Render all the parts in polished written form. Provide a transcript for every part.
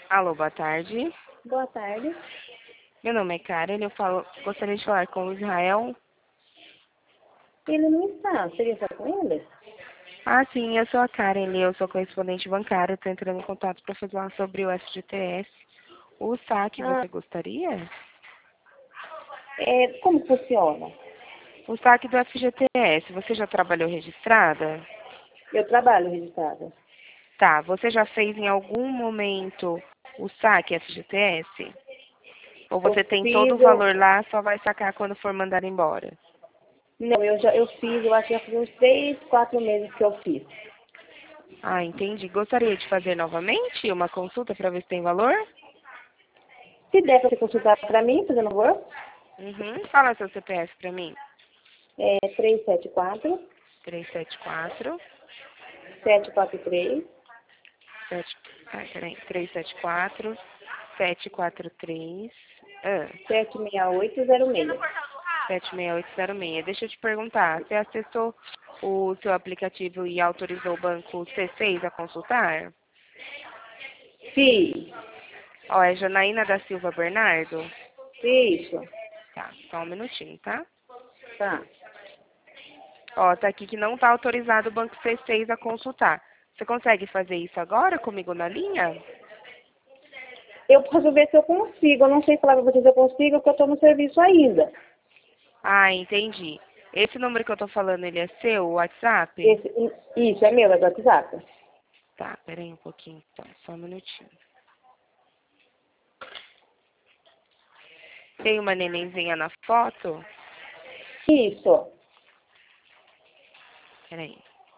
Alô, boa tarde. Boa tarde. Meu nome é Karen, gostaria de falar com o Israel. Ele não está. Seria só com ele? Ah, sim, eu sou a Karen, eu sou correspondente bancária, estou entrando em contato para falar sobre o FGTS. O saque, Ah, você gostaria? como funciona? O saque do FGTS, você já trabalhou registrada? Eu trabalho registrada. Tá, você já fez em algum momento o saque FGTS? Ou Eu você tem todo o fiz, valor lá, só vai sacar quando for mandado embora? não, eu fiz, eu acho que já faz uns 3, 4 meses que eu fiz. Ah, entendi. Gostaria de fazer novamente uma consulta para ver se tem valor? Se der para você consultar para mim, por favor, Uhum. Fala seu CPF para mim. é 374 374 743 7, peraí, 374 743 76806. 76806. Deixa eu te perguntar, você acessou o seu aplicativo e autorizou o banco C6 a consultar? Fiz. Ó, é Janaína da Silva Bernardo? Isso. Tá, só um minutinho, tá? Tá. Ó, tá aqui que não tá autorizado o banco C6 a consultar. Você consegue fazer isso agora comigo na linha? Eu posso ver se eu consigo. Eu não sei falar para você se eu consigo, porque eu estou no serviço ainda. Ah, entendi. Esse número que eu tô falando, ele é seu, o WhatsApp? Isso, é meu, é do WhatsApp. Tá, peraí um pouquinho, então, só um minutinho. Tem uma nenenzinha na foto? Isso. Peraí.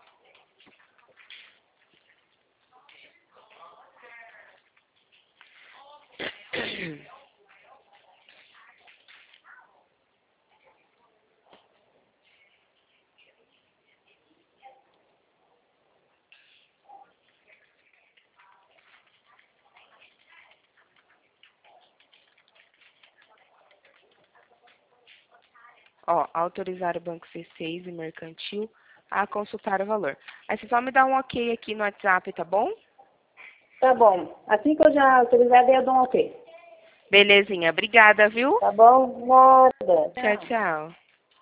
Ó, autorizar o banco C6 e mercantil a consultar o valor. Aí você só me dá um ok aqui no WhatsApp, tá bom? Tá bom. Assim que eu já autorizar, daí eu dou um ok. Belezinha, obrigada, viu? Tá bom? Nada. Tchau, Tchau. tchau.